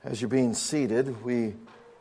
As you're being seated, we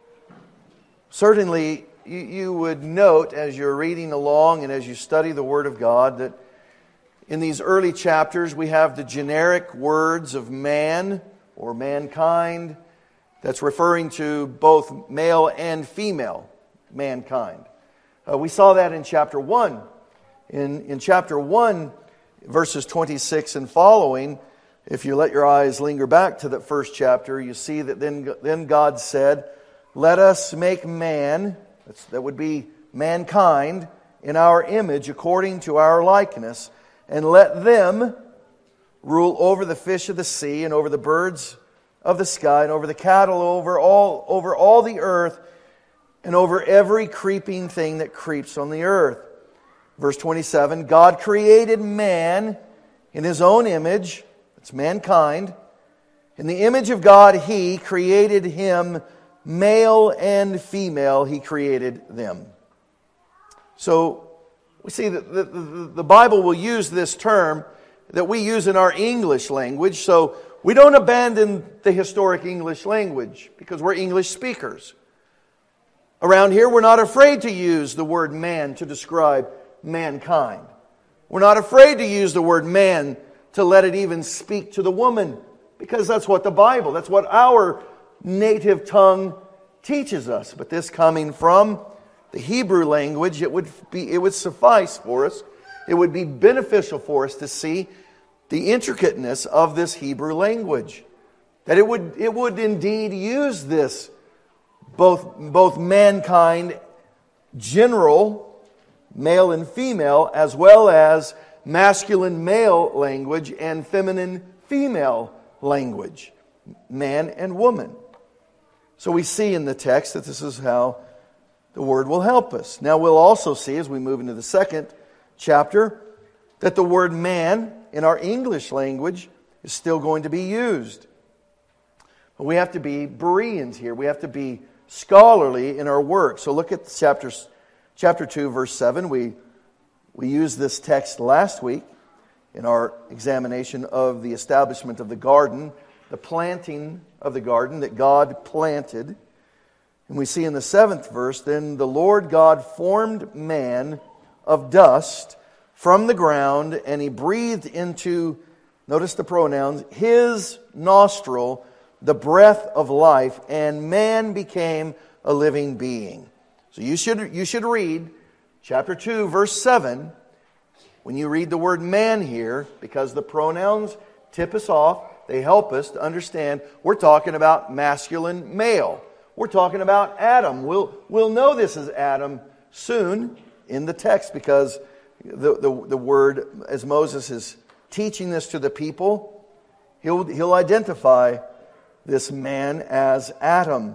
certainly, you would note as you're reading along and as you study the Word of God that in these early chapters we have the generic words of man or mankind that's referring to both male and female mankind. We saw that in chapter 1. In chapter 1, verses 26 and following, if you let your eyes linger back to that first chapter, you see that then God said, "Let us make man," that would be mankind, "in our image according to our likeness, and let them rule over the fish of the sea and over the birds of the sky and over the cattle, over all the earth, and over every creeping thing that creeps on the earth." Verse 27, God created man in His own image. It's mankind. In the image of God, He created him, male and female, He created them. So we see that the Bible will use this term that we use in our English language. So we don't abandon the historic English language because we're English speakers. Around here, we're not afraid to use the word man to describe mankind. We're not afraid to use the word man to let it even speak to the woman, because that's what that's what our native tongue teaches us. But this coming from the Hebrew language, it would suffice for us. It would be beneficial for us to see the intricateness of this Hebrew language. That it would indeed use this both mankind, general, male and female, as well as masculine male language and feminine female language, man and woman. So we see in the text that this is how the Word will help us. Now we'll also see as we move into the second chapter that the word man in our English language is still going to be used. But we have to be Bereans here. We have to be scholarly in our work. So look at chapter 2, verse 7. We used this text last week in our examination of the establishment of the garden, the planting of the garden that God planted. And we see in the 7th verse, "Then the Lord God formed man of dust from the ground, and He breathed into," notice the pronouns, "His nostril the breath of life, and man became a living being." So you should read chapter 2, verse 7, when you read the word man here, because the pronouns tip us off, they help us to understand we're talking about masculine male. We're talking about Adam. We'll know this is Adam soon in the text, because the word, as Moses is teaching this to the people, he'll identify this man as Adam.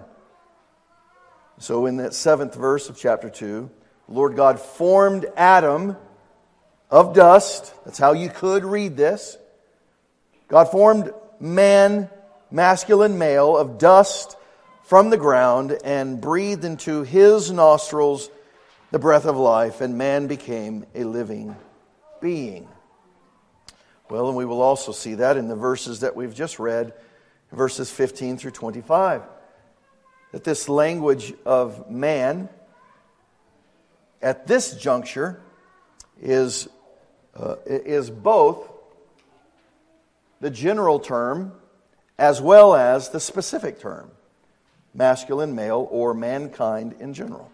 So in that 7th verse of chapter 2, the Lord God formed Adam of dust. That's how you could read this. God formed man, masculine male, of dust from the ground, and breathed into his nostrils the breath of life, and man became a living being. Well, and we will also see that in the verses that we've just read, verses 15 through 25. That this language of man at this juncture is both the general term as well as the specific term, masculine, male, or mankind in general.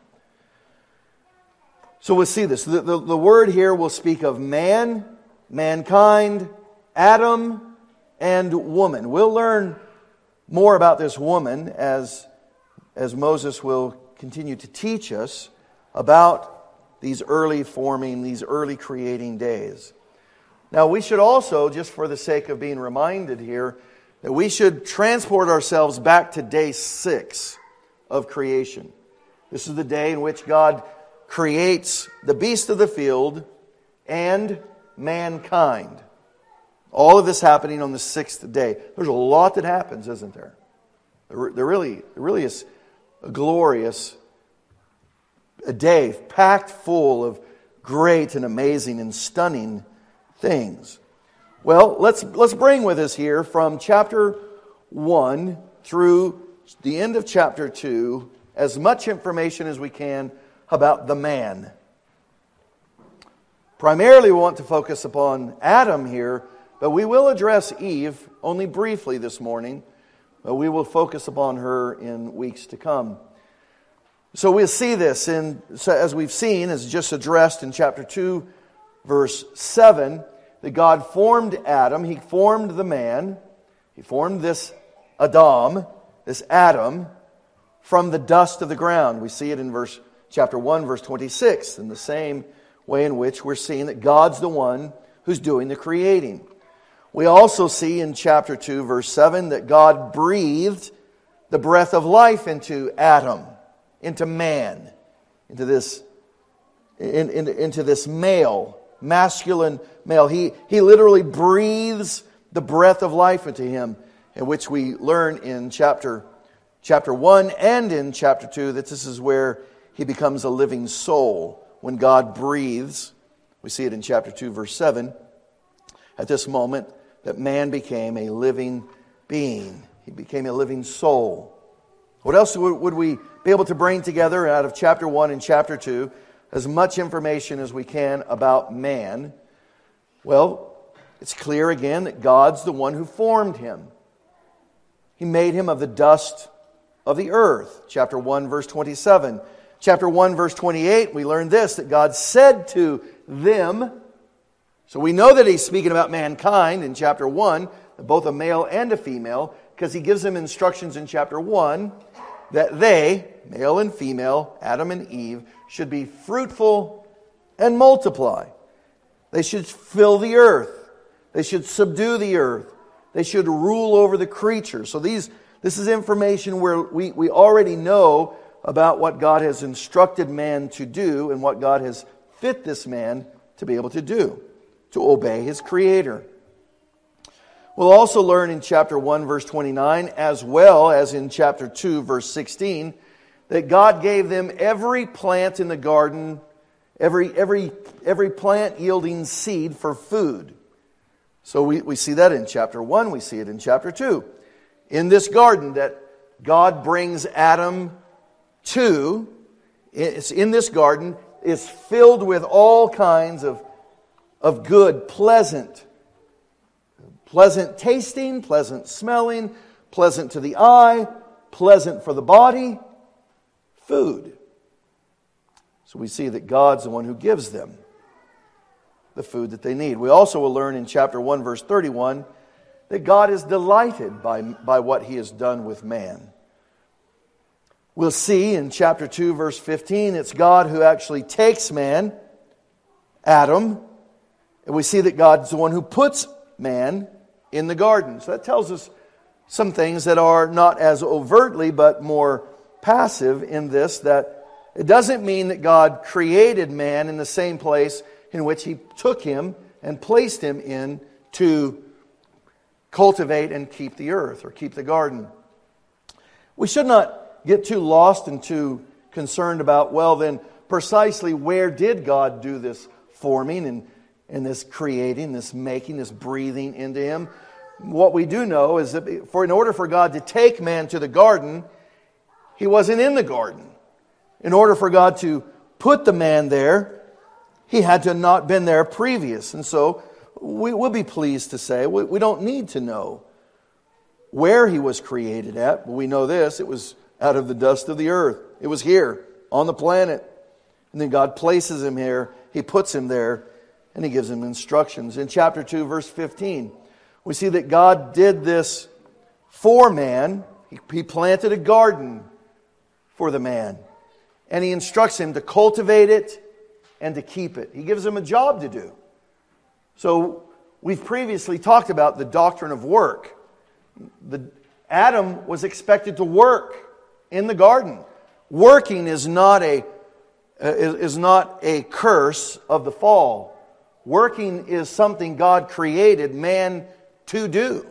So we'll see this. The word here will speak of man, mankind, Adam, and woman. We'll learn more about this woman as Moses will continue to teach us about these early forming, these early creating days. Now we should also, just for the sake of being reminded here, that we should transport ourselves back to day 6 of creation. This is the day in which God creates the beast of the field and mankind. All of this happening on the 6th day. There's a lot that happens, isn't there? There really is a glorious day packed full of great and amazing and stunning things. Well, let's bring with us here from chapter 1 through the end of chapter 2, as much information as we can about the man. Primarily, we want to focus upon Adam here, but we will address Eve only briefly this morning. But we will focus upon her in weeks to come. So we'll see this, as we've seen, as just addressed in chapter 2, verse 7, that God formed Adam, He formed the man, He formed this Adam, from the dust of the ground. We see it in chapter 1, verse 26, in the same way in which we're seeing that God's the one who's doing the creating. We also see in chapter 2, verse 7, that God breathed the breath of life into Adam, into man, into this male, masculine male. He literally breathes the breath of life into him, in which we learn in chapter 1 and in chapter 2 that this is where he becomes a living soul. When God breathes, we see it in chapter 2, verse 7, at this moment that man became a living being. He became a living soul. What else would we be able to bring together out of chapter 1 and chapter 2? As much information as we can about man. Well, it's clear again that God's the one who formed him. He made him of the dust of the earth. Chapter 1, verse 27. Chapter 1, verse 28, we learn this, that God said to them. So we know that He's speaking about mankind in chapter 1, both a male and a female, because He gives them instructions in chapter 1 that they, male and female, Adam and Eve, should be fruitful and multiply. They should fill the earth. They should subdue the earth. They should rule over the creatures. So this is information where we already know about what God has instructed man to do and what God has fit this man to be able to do, to obey his Creator. We'll also learn in chapter 1, verse 29, as well as in chapter 2, verse 16, that God gave them every plant in the garden, every plant yielding seed for food. So we see that in chapter 1, we see it in chapter 2. In this garden that God brings Adam to, it's in this garden, is filled with all kinds of good, pleasant tasting, pleasant smelling, pleasant to the eye, pleasant for the body, food. So we see that God's the one who gives them the food that they need. We also will learn in chapter 1, verse 31, that God is delighted by what He has done with man. We'll see in chapter 2, verse 15, it's God who actually takes man, Adam, and we see that God's the one who puts man in the garden. So that tells us some things that are not as overtly but more passive in this, that it doesn't mean that God created man in the same place in which He took him and placed him in to cultivate and keep the earth or keep the garden. We should not get too lost and too concerned about, well then, precisely where did God do this forming and this creating, this making, this breathing into him? What we do know is that in order for God to take man to the garden, He wasn't in the garden. In order for God to put the man there, He had to have not been there previous. And so we'll be pleased to say we don't need to know where he was created at. But we know this, it was out of the dust of the earth. It was here on the planet. And then God places him here. He puts him there and He gives him instructions. In chapter 2, verse 15, we see that God did this for man. He planted a garden for the man. And He instructs him to cultivate it and to keep it. He gives him a job to do. So we've previously talked about the doctrine of work. Adam was expected to work in the garden. Working is not a curse of the fall. Working is something God created man to do.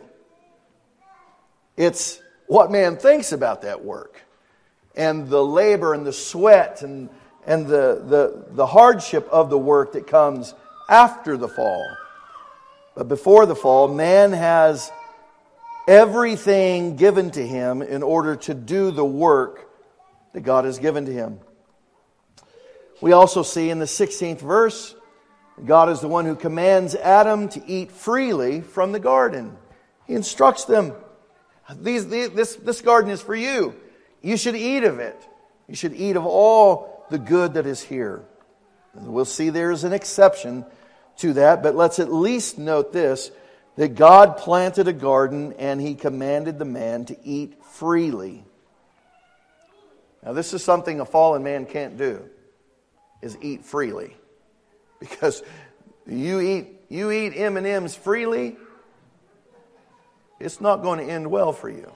It's what man thinks about that work, and the labor and the sweat and the hardship of the work that comes after the fall. But before the fall, man has everything given to him in order to do the work that God has given to him. We also see in the 16th verse, God is the one who commands Adam to eat freely from the garden. He instructs them, this garden is for you. You should eat of it. You should eat of all the good that is here. And we'll see there's an exception to that, but let's at least note this, that God planted a garden and He commanded the man to eat freely. Now this is something a fallen man can't do, is eat freely. Because you eat M&Ms freely, it's not going to end well for you.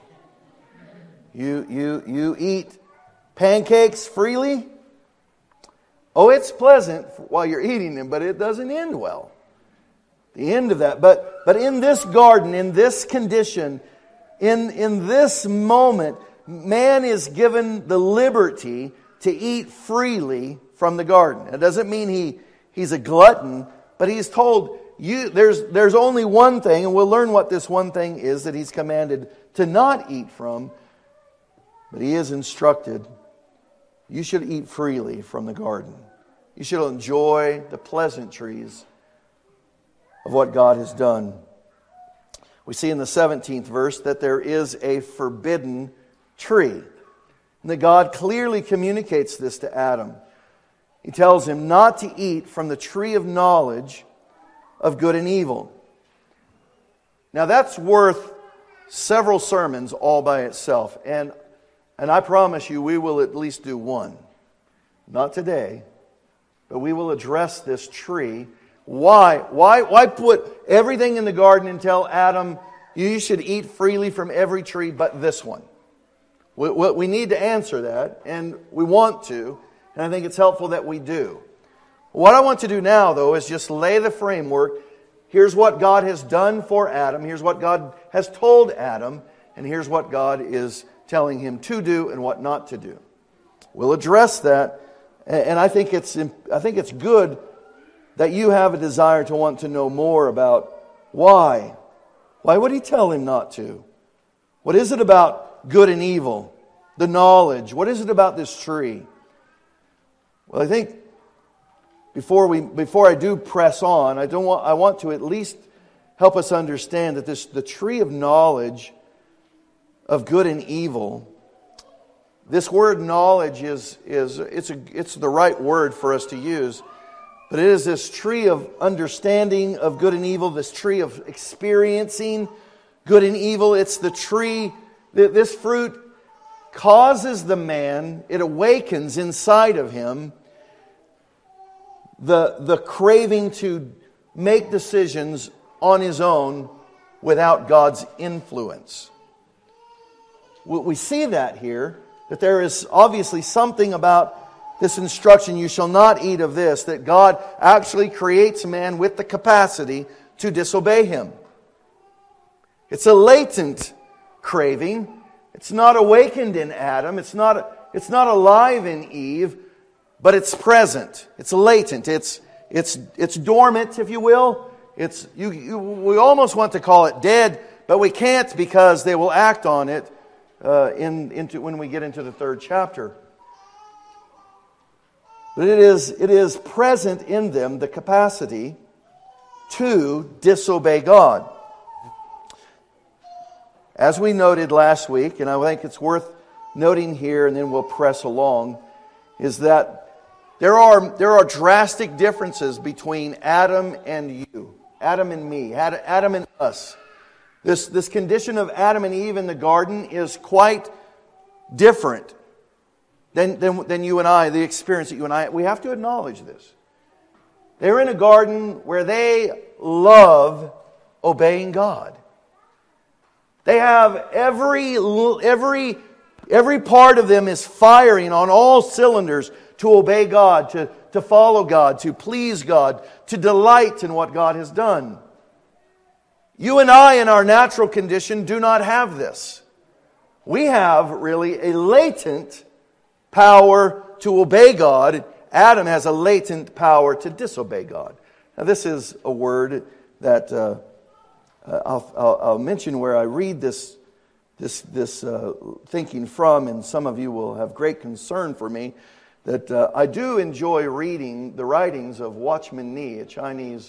You eat pancakes freely. Oh, it's pleasant while you're eating them, but it doesn't end well. The end of that. But in this garden, in this condition, in this moment, man is given the liberty to eat freely from the garden. It doesn't mean he's a glutton, but he's told, there's only one thing, and we'll learn what this one thing is that he's commanded to not eat from. But he is instructed, you should eat freely from the garden. You should enjoy the pleasantries of what God has done. We see in the 17th verse that there is a forbidden tree. And that God clearly communicates this to Adam. He tells him not to eat from the tree of knowledge of good and evil. Now that's worth several sermons all by itself. And I promise you we will at least do one. Not today, but we will address this tree. Why put everything in the garden and tell Adam, you should eat freely from every tree but this one? We need to answer that, and we want to, and I think it's helpful that we do. What I want to do now, though, is just lay the framework. Here's what God has done for Adam. Here's what God has told Adam, and here's what God is telling him to do and what not to do. We'll address that, and I think it's good that you have a desire to want to know more about why. Why would he tell him not to? What is it about good and evil? The knowledge. What is it about this tree? Well, I think before I do press on, I want to at least help us understand that the tree of knowledge of good and evil. This word knowledge it's the right word for us to use. But it is this tree of understanding of good and evil, this tree of experiencing good and evil. It's the tree, this fruit causes the man, it awakens inside of him the craving to make decisions on his own without God's influence. We see that here, that there is obviously something about this instruction, you shall not eat of this, that God actually creates man with the capacity to disobey Him. It's a latent craving. It's not awakened in Adam. It's not alive in Eve, but it's present. It's latent. It's dormant, if you will. We almost want to call it dead, but we can't because they will act on it when we get into the 3rd chapter. But it is present in them, the capacity to disobey God. As we noted last week, and I think it's worth noting here, and then we'll press along, is that there are drastic differences between Adam and you, Adam and me, Adam and us. This condition of Adam and Eve in the garden is quite different than you and I, the experience that you and I, we have to acknowledge this. They're in a garden where they love obeying God. They have every part of them is firing on all cylinders to obey God, to follow God, to please God, to delight in what God has done. You and I, in our natural condition, do not have this. We have really a latent power to obey God. Adam has a latent power to disobey God. Now this is a word that I'll mention where I read this thinking from, and some of you will have great concern for me, that I do enjoy reading the writings of Watchman Nee, a Chinese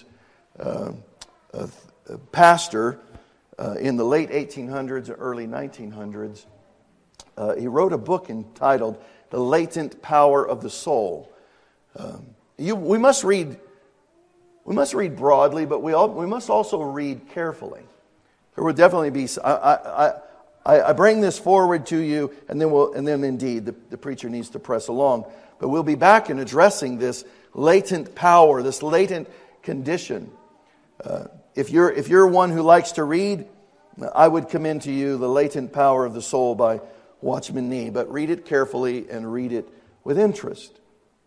pastor in the late 1800s, early 1900s. He wrote a book entitled The Latent Power of the Soul. We must read broadly, but we must also read carefully. There will definitely be. I bring this forward to you, and then indeed the preacher needs to press along. But we'll be back in addressing this latent power, this latent condition. If you're one who likes to read, I would commend to you The Latent Power of the Soul by Watchman Nee. But read it carefully and read it with interest.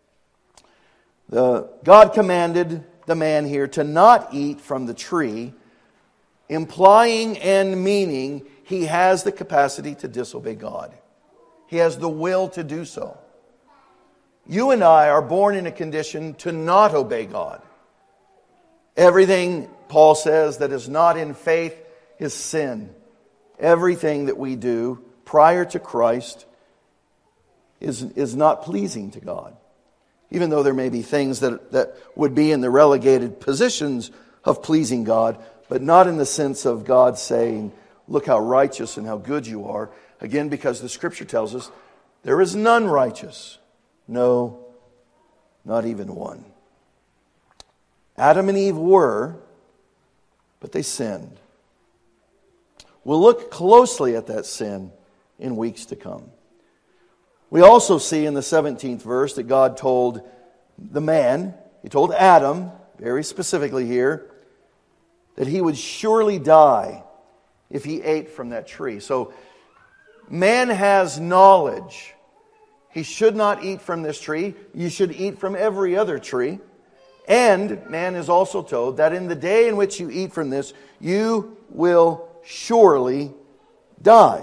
God commanded the man here to not eat from the tree, implying and meaning he has the capacity to disobey God. He has the will to do so. You and I are born in a condition to not obey God. Everything, Paul says, that is not in faith is sin. Everything that we do prior to Christ is not pleasing to God. Even though there may be things that would be in the relegated positions of pleasing God, but not in the sense of God saying, look how righteous and how good you are. Again, because the Scripture tells us, there is none righteous. No, not even one. Adam and Eve were, but they sinned. We'll look closely at that sin in weeks to come. We also see in the 17th verse that God told the man, He told Adam, very specifically here, that he would surely die if he ate from that tree. So, man has knowledge. He should not eat from this tree. You should eat from every other tree. And man is also told that in the day in which you eat from this, you will surely die.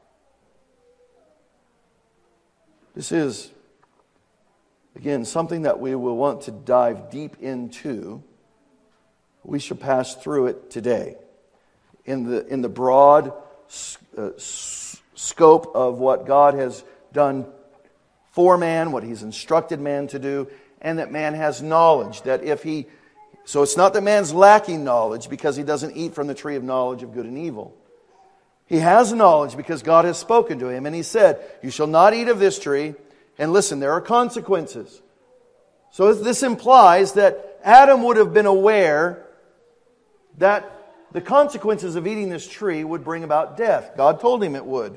This is, again, something that we will want to dive deep into. We shall pass through it today. In the broad scope of what God has done for man, what He's instructed man to do, and that man has knowledge. So it's not that man's lacking knowledge because he doesn't eat from the tree of knowledge of good and evil. He has knowledge because God has spoken to him, and He said, you shall not eat of this tree, and listen, there are consequences. So this implies that Adam would have been aware that the consequences of eating this tree would bring about death. God told him it would.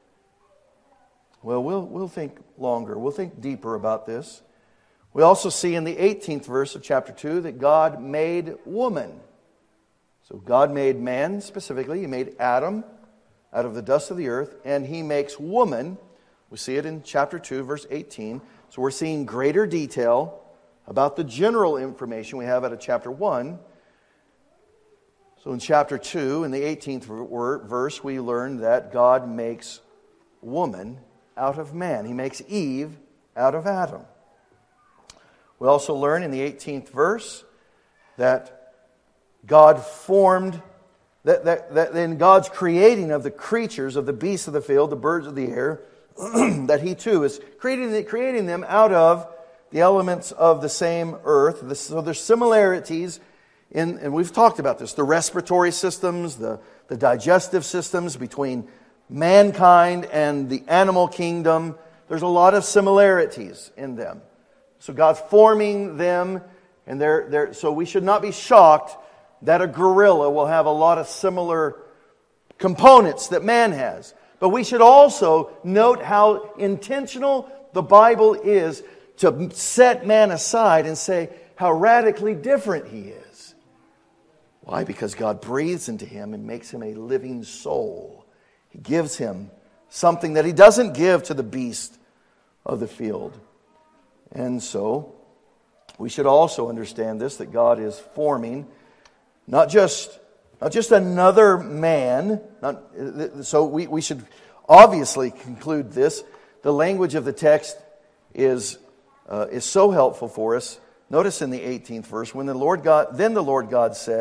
Well, we'll think longer. We'll think deeper about this. We also see in the 18th verse of chapter 2 that God made woman. So God made man specifically. He made Adam out of the dust of the earth, and He makes woman. We see it in chapter 2, verse 18. So we're seeing greater detail about the general information we have out of chapter 1. So in chapter 2, in the 18th verse, we learn that God makes woman out of man. He makes Eve out of Adam. We also learn in the 18th verse that God formed, that in God's creating of the creatures, of the beasts of the field, the birds of the air, that He too is creating them out of the elements of the same earth. So there's similarities and we've talked about this, the respiratory systems, the digestive systems between mankind and the animal kingdom. There's a lot of similarities in them. So God's forming them, and so we should not be shocked that a gorilla will have a lot of similar components that man has. But we should also note how intentional the Bible is to set man aside and say how radically different he is. Why? Because God breathes into him and makes him a living soul. He gives him something that He doesn't give to the beast of the field. And so, we should also understand this, that God is forming not just another man. So we should obviously conclude this. The language of the text is so helpful for us. Notice in the 18th verse, then the Lord God said,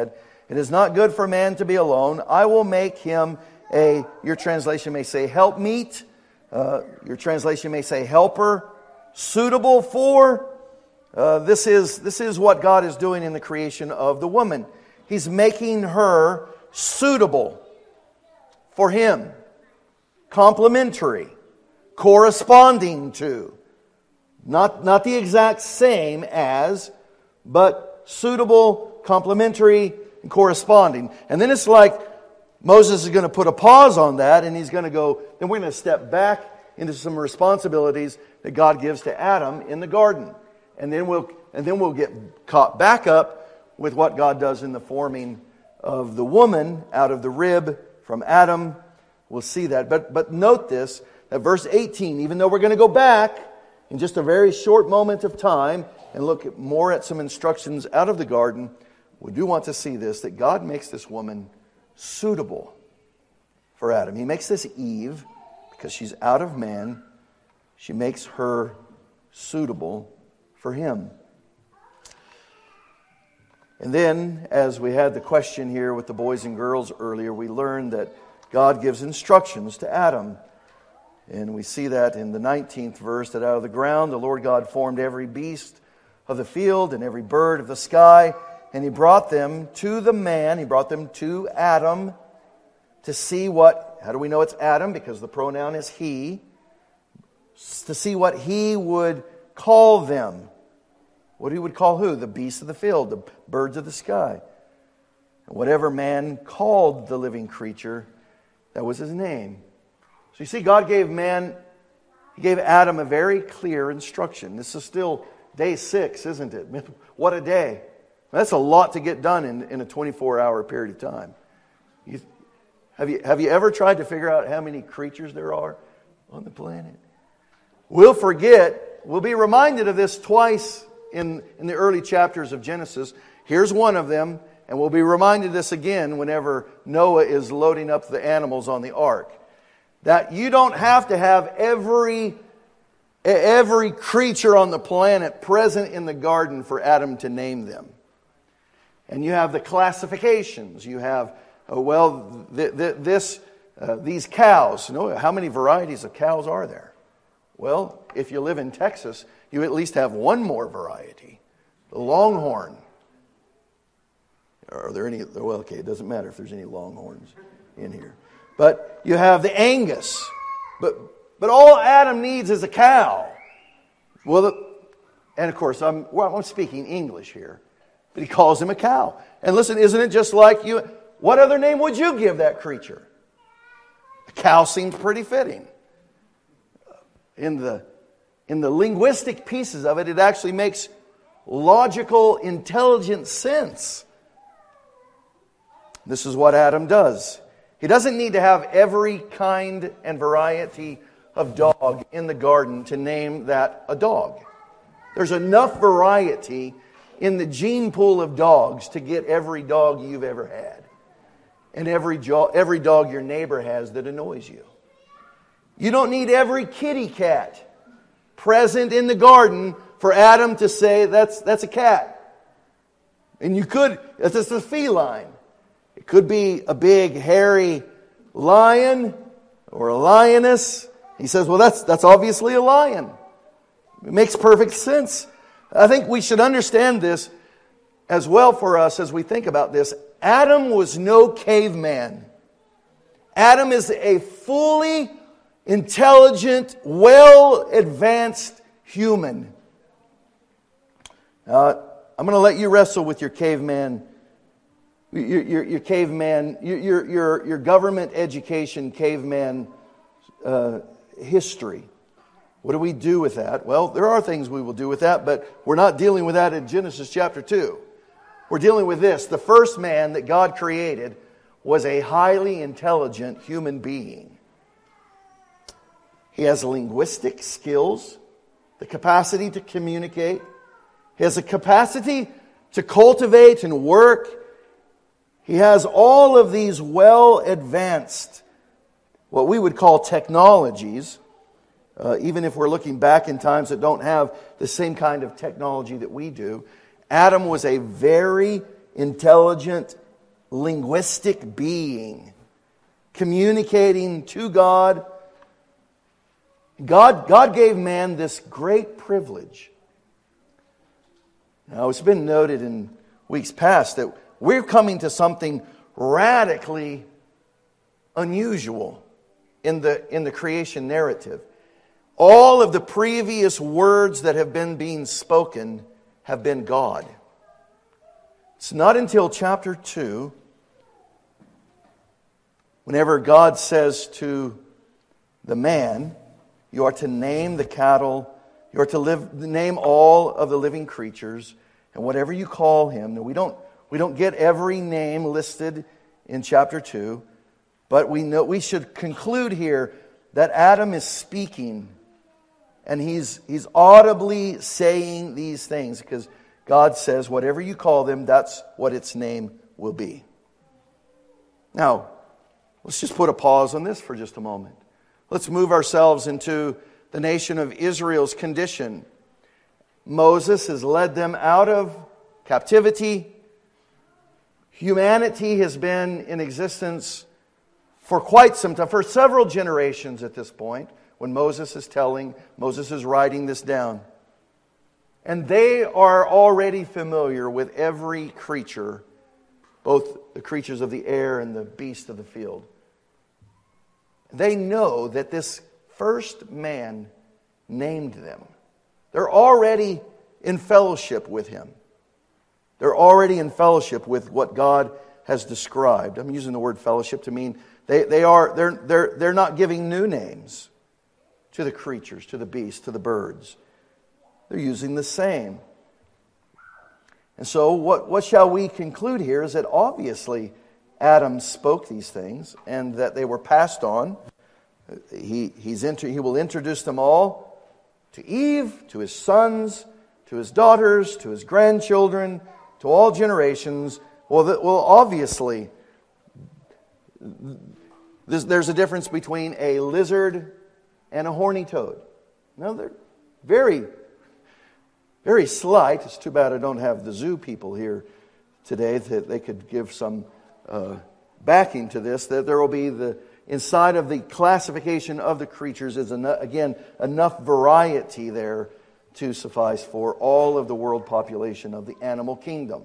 It is not good for man to be alone. I will make him your translation may say helpmeet. Your translation may say helper. Suitable for. This is what God is doing in the creation of the woman. He's making her suitable for Him. Complementary. Corresponding to. Not the exact same as, but suitable, complementary, and corresponding. And then it's like Moses is going to put a pause on that, and he's going to go, then we're going to step back into some responsibilities that God gives to Adam in the garden. And then we'll get caught back up with what God does in the forming of the woman out of the rib from Adam. We'll see that. But note this, that verse 18, even though we're going to go back in just a very short moment of time and look more at some instructions out of the garden, we do want to see this, that God makes this woman suitable for Adam. He makes this Eve, because she's out of man, she makes her suitable for him. And then, as we had the question here with the boys and girls earlier, we learned that God gives instructions to Adam. And we see that in the 19th verse, that out of the ground the Lord God formed every beast of the field and every bird of the sky, and He brought them to the man, He brought them to Adam to see how do we know it's Adam? Because the pronoun is he. To see what he would call them. What he would call who? The beasts of the field, the birds of the sky. And whatever man called the living creature, that was his name. So you see, God gave Adam a very clear instruction. This is still day 6, isn't it? What a day. That's a lot to get done in a 24-hour period of time. Have you ever tried to figure out how many creatures there are on the planet? We'll forget. We'll be reminded of this twice in the early chapters of Genesis. Here's one of them, and we'll be reminded of this again whenever Noah is loading up the animals on the ark. That you don't have to have every creature on the planet present in the garden for Adam to name them. And you have the classifications. You have, these cows. How many varieties of cows are there? Well, if you live in Texas, you at least have one more variety. The longhorn. Are there any? Well, okay, it doesn't matter if there's any longhorns in here. But you have the Angus. But all Adam needs is a cow. Well, and of course, I'm speaking English here. But he calls him a cow. And listen, isn't it just like you? What other name would you give that creature? A cow seems pretty fitting. In the linguistic pieces of it, it actually makes logical, intelligent sense. This is what Adam does. He doesn't need to have every kind and variety of dog in the garden to name that a dog. There's enough variety in the gene pool of dogs to get every dog you've ever had. And every dog your neighbor has that annoys you. You don't need every kitty cat present in the garden for Adam to say that's a cat. And you could, it's a feline. It could be a big hairy lion or a lioness. He says, well, that's obviously a lion. It makes perfect sense. I think we should understand this as well for us as we think about this. Adam was no caveman. Adam is a fully intelligent, well-advanced human. I'm going to let you wrestle with your caveman, your caveman, your government education caveman history. What do we do with that? Well, there are things we will do with that, but we're not dealing with that in Genesis chapter 2. We're dealing with this. The first man that God created was a highly intelligent human being. He has linguistic skills, the capacity to communicate. He has a capacity to cultivate and work. He has all of these well-advanced, what we would call technologies, even if we're looking back in times that don't have the same kind of technology that we do. Adam was a very intelligent linguistic being, communicating to God. God gave man this great privilege. Now, it's been noted in weeks past that we're coming to something radically unusual in the creation narrative. All of the previous words that have been being spoken have been God. It's not until chapter 2, whenever God says to the man, you are to name the cattle, you are to name all of the living creatures, and whatever you call him. Now, we don't get every name listed in chapter 2, but we should conclude here that Adam is speaking, and he's audibly saying these things, because God says, whatever you call them, that's what its name will be. Now, let's just put a pause on this for just a moment. Let's move ourselves into the nation of Israel's condition. Moses has led them out of captivity. Humanity has been in existence for quite some time, for several generations at this point, when Moses is writing this down. And they are already familiar with every creature, both the creatures of the air and the beasts of the field. They know that this first man named them. They're already in fellowship with him. They're already in fellowship with what God has described. I'm using the word fellowship to mean they're not giving new names to the creatures, to the beasts, to the birds. They're using the same. And so what shall we conclude here is that obviously Adam spoke these things and that they were passed on. He will introduce them all to Eve, to his sons, to his daughters, to his grandchildren, to all generations. Well, obviously, there's a difference between a lizard and a horny toad. No, they're very, very slight. It's too bad I don't have the zoo people here today that they could give some backing to this. That there will be inside of the classification of the creatures is enough variety there to suffice for all of the world population of the animal kingdom.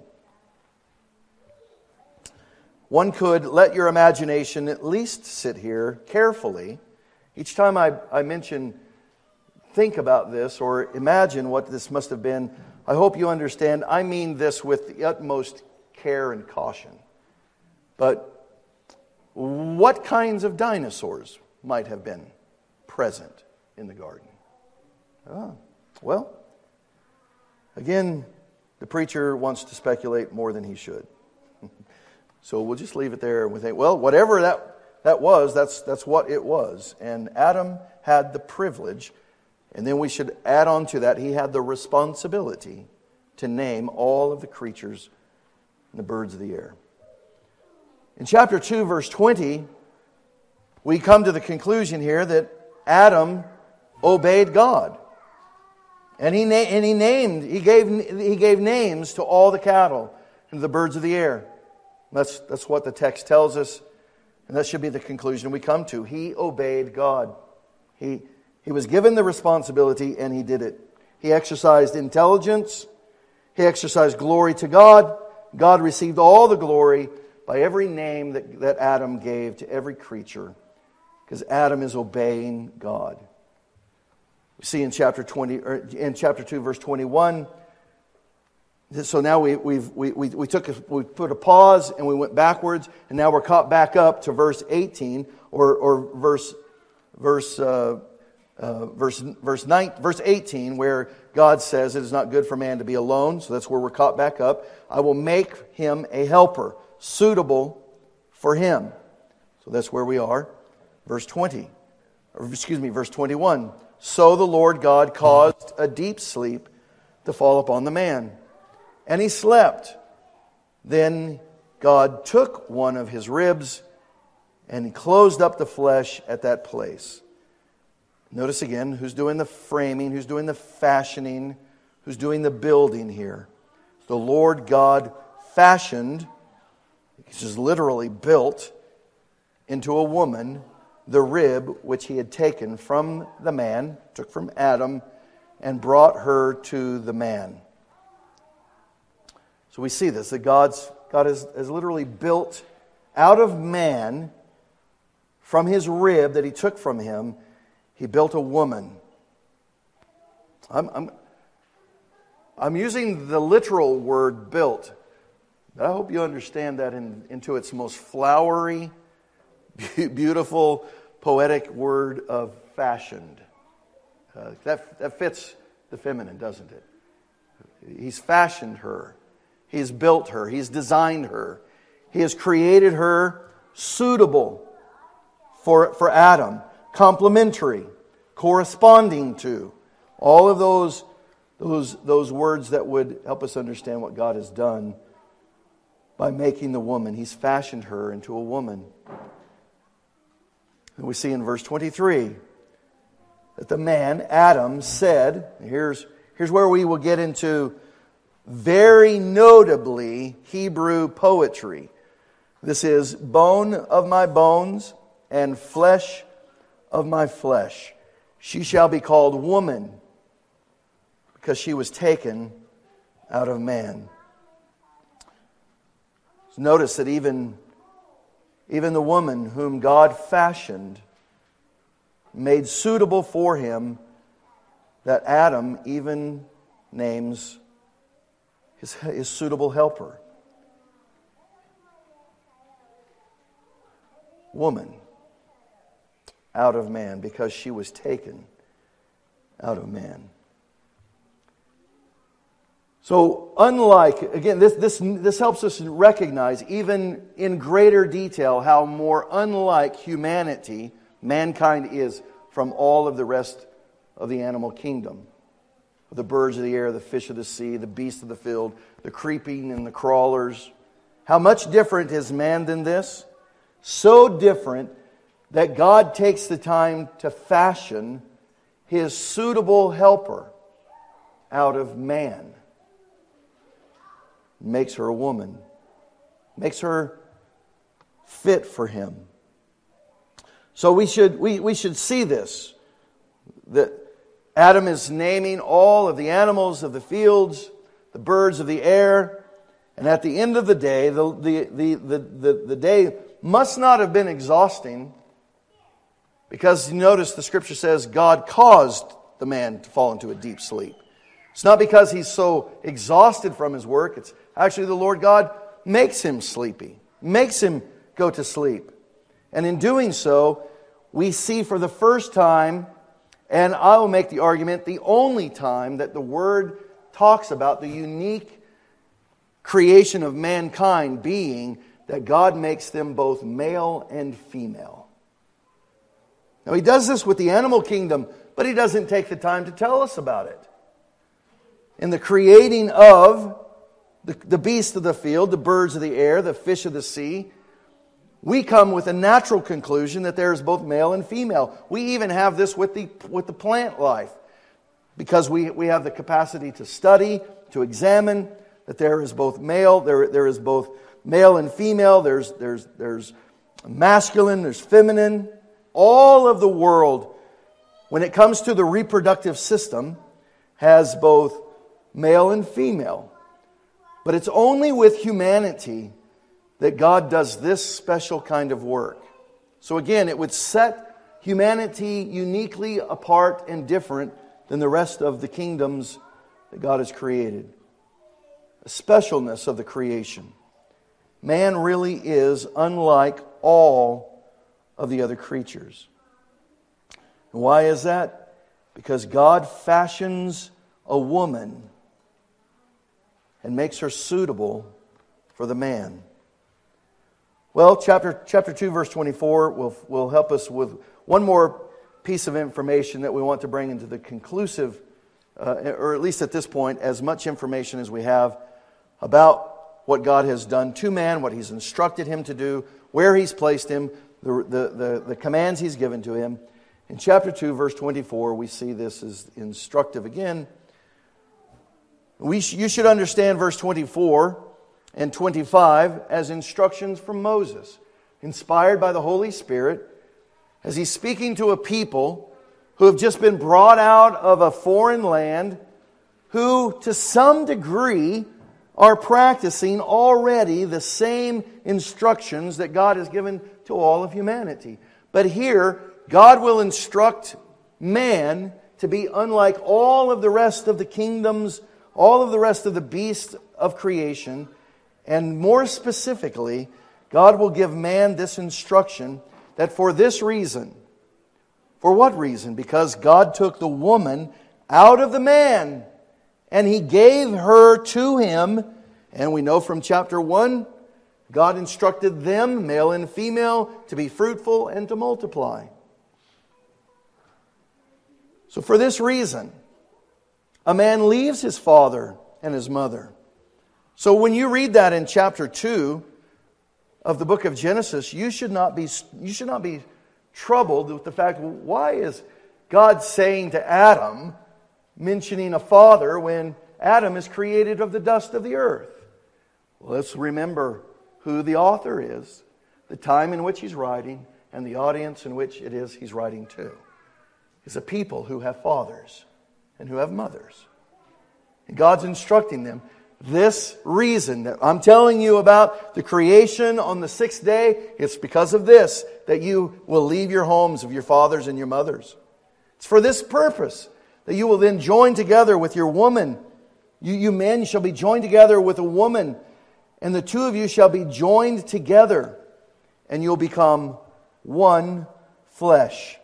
One could let your imagination at least sit here carefully. Each time I mention, think about this or imagine what this must have been, I hope you understand, I mean this with the utmost care and caution. But what kinds of dinosaurs might have been present in the garden? Well, again, the preacher wants to speculate more than he should. So we'll just leave it there and we think, well, whatever that was, that's what it was. And Adam had the privilege, and then we should add on to that, he had the responsibility to name all of the creatures and the birds of the air. In chapter 2, verse 20, we come to the conclusion here that Adam obeyed God. And he gave names to all the cattle and the birds of the air. That's what the text tells us, and that should be the conclusion we come to. He obeyed God. He was given the responsibility, and he did it. He exercised intelligence. He exercised glory to God. God received all the glory by every name that Adam gave to every creature, because Adam is obeying God. We see in chapter 2, verse 21. So now we put a pause and we went backwards, and now we're caught back up to verse 18 or verse 18, where God says it is not good for man to be alone. So that's where we're caught back up. I will make him a helper suitable for him. So that's where we are. Verse 21. So the Lord God caused a deep sleep to fall upon the man, and he slept. Then God took one of his ribs and he closed up the flesh at that place. Notice again, who's doing the framing, who's doing the fashioning, who's doing the building here. The Lord God fashioned He's just literally built into a woman the rib which he had taken from the man, took from Adam, and brought her to the man. So we see this, that God has literally built out of man, from his rib that he took from him, he built a woman. I'm using the literal word built, but I hope you understand that into its most flowery, beautiful, poetic word of fashioned. That fits the feminine, doesn't it? He's fashioned her. He's built her. He's designed her. He has created her suitable for Adam, complementary, corresponding to. All of those words that would help us understand what God has done by making the woman. He's fashioned her into a woman. And we see in verse 23 that the man, Adam, said, here's where we will get into very notably Hebrew poetry. This is bone of my bones and flesh of my flesh. She shall be called woman, because she was taken out of man. So notice that even the woman whom God fashioned, made suitable for him, that Adam even names his suitable helper. Woman out of man, because she was taken out of man. So unlike, again, this helps us recognize even in greater detail how more unlike humanity, mankind is from all of the rest of the animal kingdom. The birds of the air, the fish of the sea, the beasts of the field, the creeping and the crawlers. How much different is man than this? So different that God takes the time to fashion his suitable helper out of man. Makes her a woman. Makes her fit for him. So we should see this. That Adam is naming all of the animals of the fields, the birds of the air, and at the end of the day, the day must not have been exhausting, because you notice the scripture says God caused the man to fall into a deep sleep. It's not because he's so exhausted from his work. It's actually the Lord God makes him sleepy, makes him go to sleep. And in doing so, we see for the first time, and I will make the argument, the only time that the Word talks about the unique creation of mankind being that God makes them both male and female. Now He does this with the animal kingdom, but He doesn't take the time to tell us about it. In the creating of the beasts of the field, the birds of the air, the fish of the sea, we come with a natural conclusion that there is both male and female. We even have this with the plant life, because we have the capacity to study, to examine that there is both male, there is both male and female. There's masculine, there's feminine. All of the world, when it comes to the reproductive system, has both male and female. But it's only with humanity that God does this special kind of work. So again, it would set humanity uniquely apart and different than the rest of the kingdoms that God has created. A specialness of the creation. Man really is unlike all of the other creatures. And why is that? Because God fashions a woman and makes her suitable for the man. Well, chapter 2, verse 24 will help us with one more piece of information that we want to bring into the conclusive, or at least at this point, as much information as we have about what God has done to man, what He's instructed him to do, where He's placed him, the commands He's given to him. In chapter 2, verse 24, we see this as instructive again. You should understand verse 24 and 25 as instructions from Moses, inspired by the Holy Spirit, as he's speaking to a people who have just been brought out of a foreign land, who to some degree are practicing already the same instructions that God has given to all of humanity. But here, God will instruct man to be unlike all of the rest of the kingdoms, all of the rest of the beasts of creation, and more specifically, God will give man this instruction that for this reason, for what reason? Because God took the woman out of the man and He gave her to him. And we know from chapter 1, God instructed them, male and female, to be fruitful and to multiply. So for this reason, a man leaves his father and his mother. So when you read that in chapter 2 of the book of Genesis, you should not be troubled with the fact, why is God saying to Adam, mentioning a father when Adam is created of the dust of the earth? Well, let's remember who the author is, the time in which he's writing, and the audience in which it is he's writing to. It's a people who have fathers and who have mothers. And God's instructing them. This reason that I'm telling you about the creation on the sixth day, it's because of this that you will leave your homes of your fathers and your mothers. It's for this purpose that you will then join together with your woman. You men shall be joined together with a woman, and the two of you shall be joined together, and you'll become one flesh.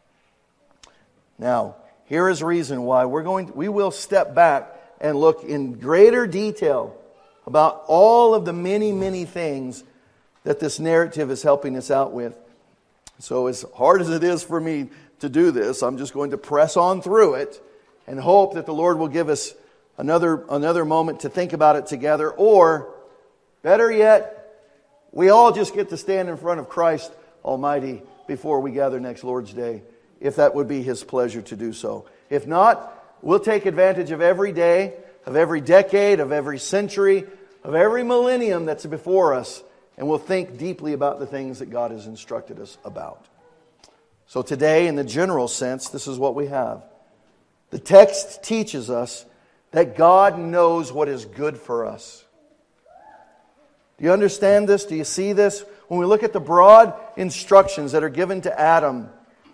Now, here is a reason why we will step back and look in greater detail about all of the many, many things that this narrative is helping us out with. So as hard as it is for me to do this, I'm just going to press on through it and hope that the Lord will give us another moment to think about it together. Or, better yet, we all just get to stand in front of Christ Almighty before we gather next Lord's Day, if that would be His pleasure to do so. If not, we'll take advantage of every day, of every decade, of every century, of every millennium that's before us, and we'll think deeply about the things that God has instructed us about. So today, in the general sense, this is what we have. The text teaches us that God knows what is good for us. Do you understand this? Do you see this? When we look at the broad instructions that are given to Adam,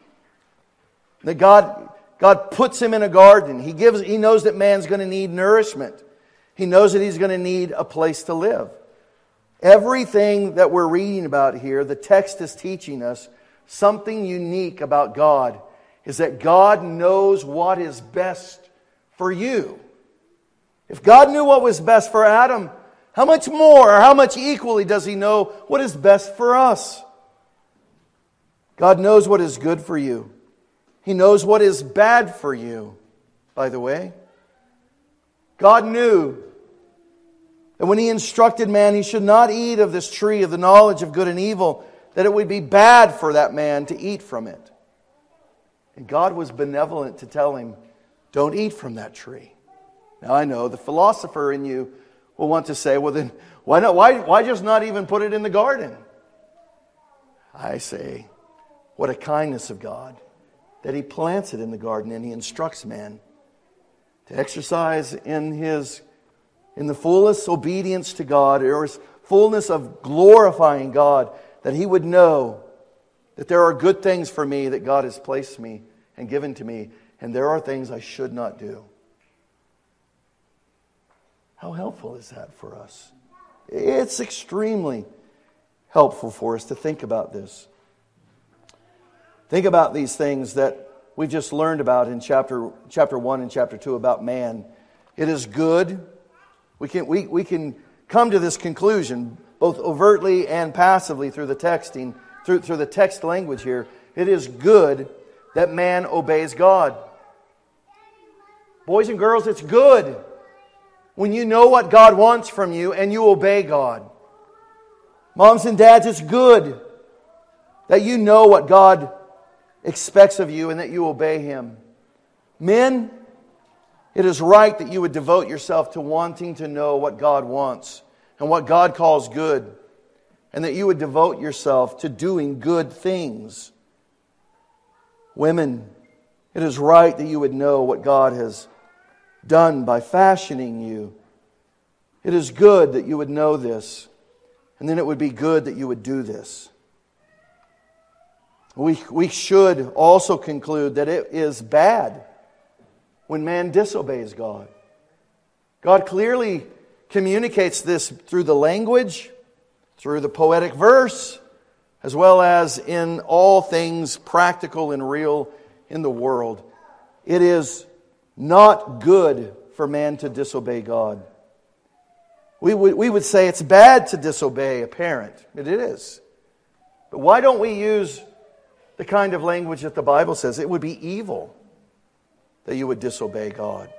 that God puts him in a garden. He knows that man's going to need nourishment. He knows that he's going to need a place to live. Everything that we're reading about here, the text is teaching us something unique about God, is that God knows what is best for you. If God knew what was best for Adam, how much more, or how much equally does He know what is best for us? God knows what is good for you. He knows what is bad for you, by the way. God knew that when He instructed man he should not eat of this tree of the knowledge of good and evil, that it would be bad for that man to eat from it. And God was benevolent to tell him, don't eat from that tree. Now I know the philosopher in you will want to say, well then, why not? Why just not even put it in the garden? I say, what a kindness of God, that He plants it in the garden and He instructs man to exercise in the fullest obedience to God, or His fullness of glorifying God, that he would know that there are good things for me that God has placed me and given to me, and there are things I should not do. How helpful is that for us? It's extremely helpful for us to think about this. Think about these things that we just learned about in chapter 1 and chapter 2 about man. It is good. We can come to this conclusion both overtly and passively through the texting, through the text language here. It is good that man obeys God. Boys and girls, it's good when you know what God wants from you and you obey God. Moms and dads, it's good that you know what God expects of you and that you obey Him. Men, it is right that you would devote yourself to wanting to know what God wants and what God calls good, and that you would devote yourself to doing good things. Women, it is right that you would know what God has done by fashioning you. It is good that you would know this, and then it would be good that you would do this. We should also conclude that it is bad when man disobeys God. God clearly communicates this through the language, through the poetic verse, as well as in all things practical and real in the world. It is not good for man to disobey God. We would say it's bad to disobey a parent. It is. But why don't we use the kind of language that the Bible says? It would be evil that you would disobey God.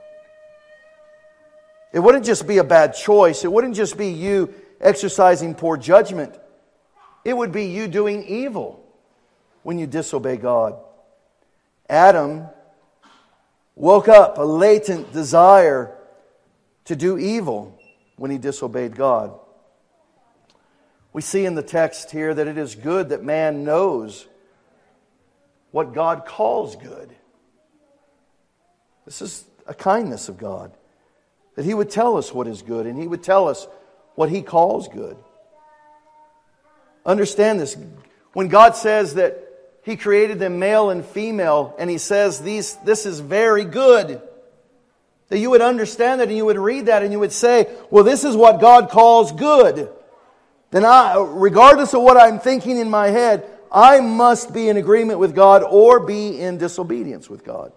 It wouldn't just be a bad choice. It wouldn't just be you exercising poor judgment. It would be you doing evil when you disobey God. Adam woke up a latent desire to do evil when he disobeyed God. We see in the text here that it is good that man knows what God calls good. This is a kindness of God, that He would tell us what is good, and He would tell us what He calls good. Understand this. When God says that He created them male and female, and He says this is very good, that you would understand that and you would read that and you would say, well, this is what God calls good. Then regardless of what I'm thinking in my head, I must be in agreement with God or be in disobedience with God.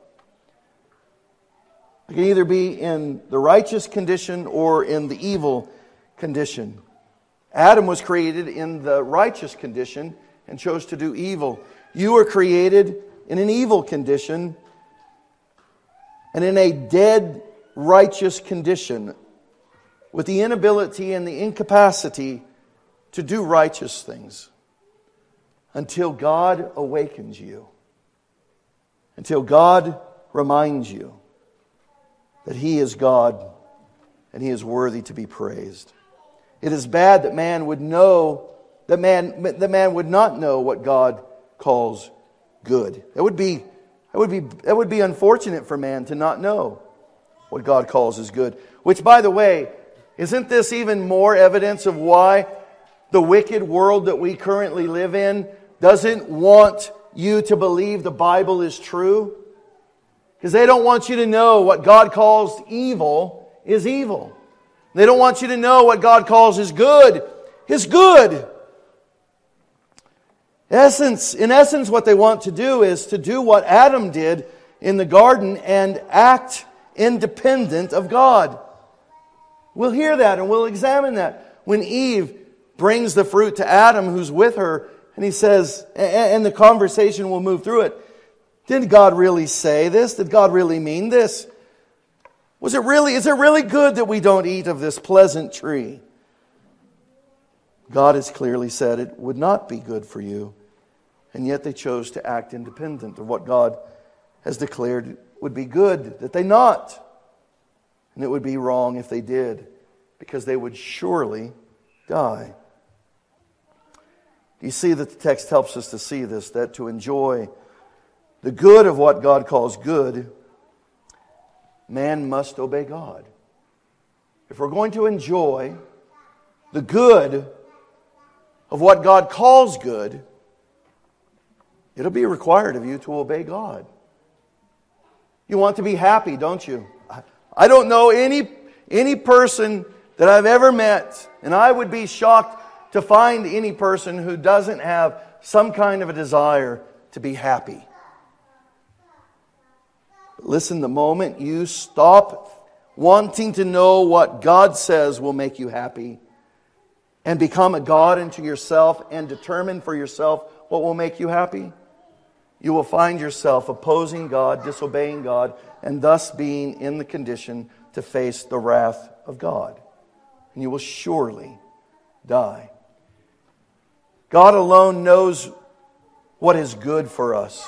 I can either be in the righteous condition or in the evil condition. Adam was created in the righteous condition and chose to do evil. You were created in an evil condition and in a dead righteous condition with the inability and the incapacity to do righteous things until God awakens you, until God reminds you that He is God and He is worthy to be praised. It is bad that man would know, that man would not know what God calls good. It would be unfortunate for man to not know what God calls as good. Which, by the way, isn't this even more evidence of why the wicked world that we currently live in doesn't want you to believe the Bible is true? Because they don't want you to know what God calls evil is evil. They don't want you to know what God calls is good is good. In essence, what they want to do is to do what Adam did in the garden and act independent of God. We'll hear that and we'll examine that. When Eve brings the fruit to Adam who's with her, and he says, and the conversation will move through it. Did God really say this? Did God really mean this? Is it really good that we don't eat of this pleasant tree? God has clearly said it would not be good for you. And yet they chose to act independent of what God has declared would be good, that they not. And it would be wrong if they did, because they would surely die. You see that the text helps us to see this, that to enjoy the good of what God calls good, man must obey God. If we're going to enjoy the good of what God calls good, it'll be required of you to obey God. You want to be happy, don't you? I don't know any person that I've ever met, and I would be shocked to find any person who doesn't have some kind of a desire to be happy. But listen, the moment you stop wanting to know what God says will make you happy and become a God unto yourself and determine for yourself what will make you happy, you will find yourself opposing God, disobeying God, and thus being in the condition to face the wrath of God. And you will surely die. God alone knows what is good for us.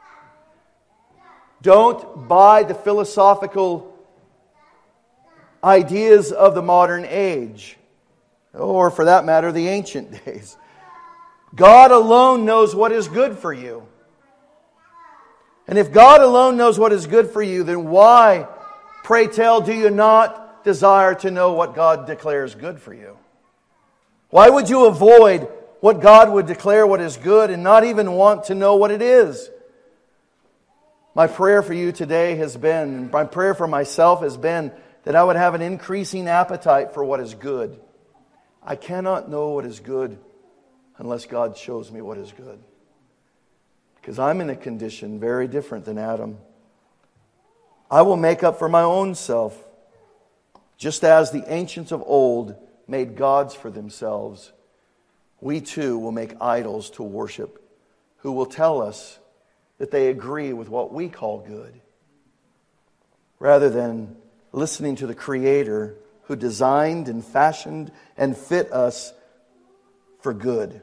Don't buy the philosophical ideas of the modern age. or for that matter, the ancient days. God alone knows what is good for you. And if God alone knows what is good for you, then why, pray tell, do you not desire to know what God declares good for you? Why would you avoid what God would declare what is good and not even want to know what it is? My prayer for you today has been, and my prayer for myself has been, that I would have an increasing appetite for what is good. I cannot know what is good unless God shows me what is good. Because I'm in a condition very different than Adam. I will make up for my own self, just as the ancients of old made gods for themselves. We too will make idols to worship, who will tell us that they agree with what we call good, rather than listening to the Creator who designed and fashioned and fit us for good.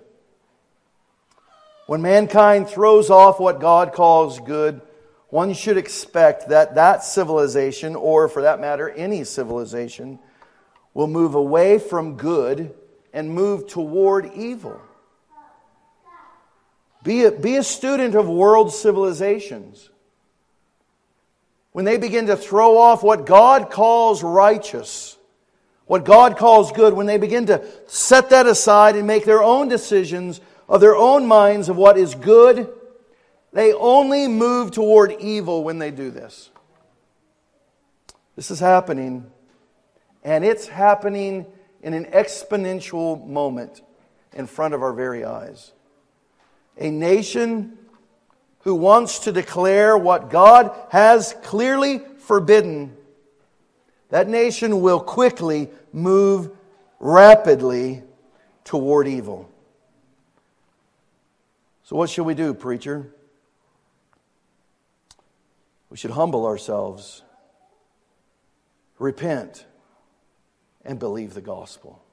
When mankind throws off what God calls good, one should expect that that civilization, or for that matter, any civilization, will move away from good and move toward evil. Be a student of world civilizations. When they begin to throw off what God calls righteous, what God calls good, when they begin to set that aside and make their own decisions of their own minds of what is good, they only move toward evil when they do this. This is happening, and it's happening in an exponential moment in front of our very eyes. A nation who wants to declare what God has clearly forbidden, that nation will quickly move rapidly toward evil. So what should we do, preacher? We should humble ourselves, repent, and believe the gospel.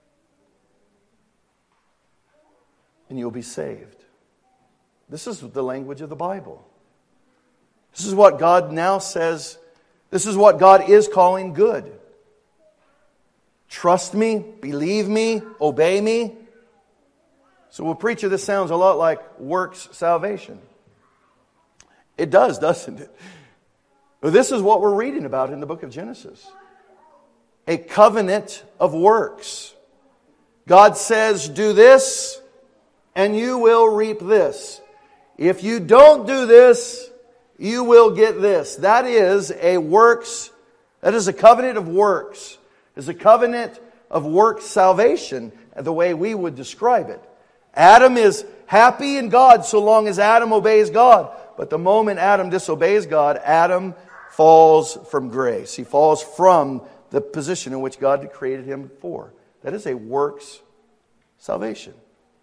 And you'll be saved. This is the language of the Bible. This is what God now says. This is what God is calling good. Trust me, believe me, obey me. So, well, preacher, this sounds a lot like works salvation. It does, doesn't it? But this is what we're reading about in the book of Genesis. A covenant of works. God says, do this, and you will reap this. If you don't do this, you will get this. That is a works, that is a covenant of works. It's a covenant of works salvation, the way we would describe it. Adam is happy in God so long as Adam obeys God. But the moment Adam disobeys God, Adam falls from grace. He falls from the position in which God had created him for. That is a works salvation.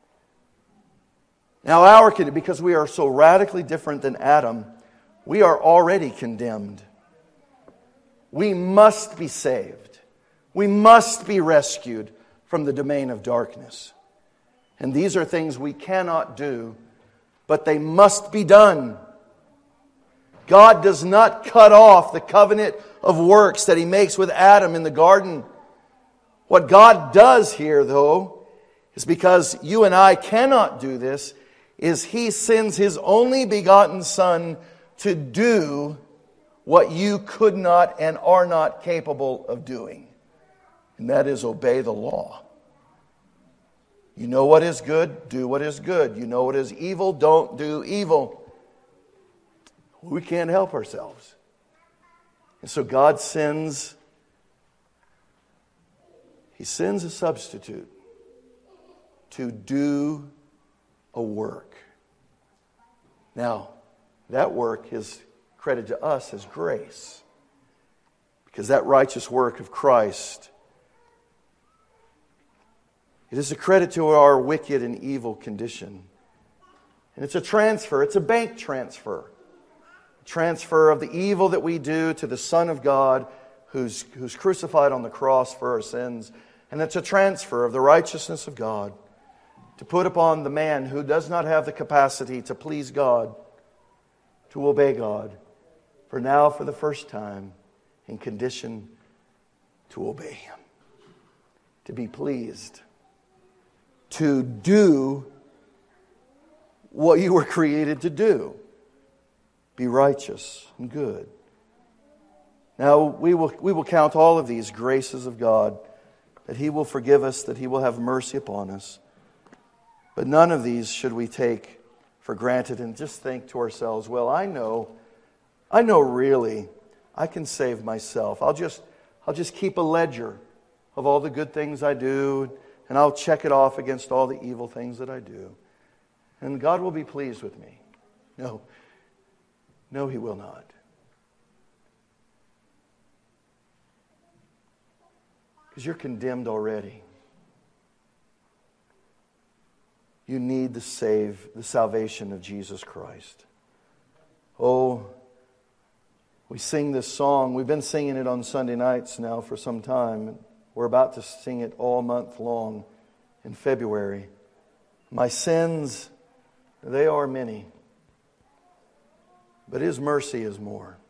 Now, because we are so radically different than Adam, we are already condemned. We must be saved. We must be rescued from the domain of darkness. And these are things we cannot do, but they must be done. God does not cut off the covenant of works that He makes with Adam in the garden. What God does here, though, is because you and I cannot do this, is He sends His only begotten Son to do what you could not and are not capable of doing. And that is obey the law. You know what is good, do what is good. You know what is evil, don't do evil. We can't help ourselves. And so God sends a substitute to do a work. Now, that work is credited to us as grace. Because that righteous work of Christ, it is a credit to our wicked and evil condition. And it's a transfer, it's a bank transfer. Transfer of the evil that we do to the Son of God who's crucified on the cross for our sins. And it's a transfer of the righteousness of God to put upon the man who does not have the capacity to please God, to obey God, for now, for the first time, in condition to obey Him. to be pleased, to do what you were created to do. Be righteous and good. Now, we will count all of these graces of God, that He will forgive us, that He will have mercy upon us. But none of these should we take for granted and just think to ourselves, well, I know really I can save myself. I'll just keep a ledger of all the good things I do, and I'll check it off against all the evil things that I do. And God will be pleased with me. No, He will not. Because you're condemned already. You need the salvation of Jesus Christ. Oh, we sing this song. We've been singing it on Sunday nights now for some time. We're about to sing it all month long in February. My sins, they are many, but His mercy is more.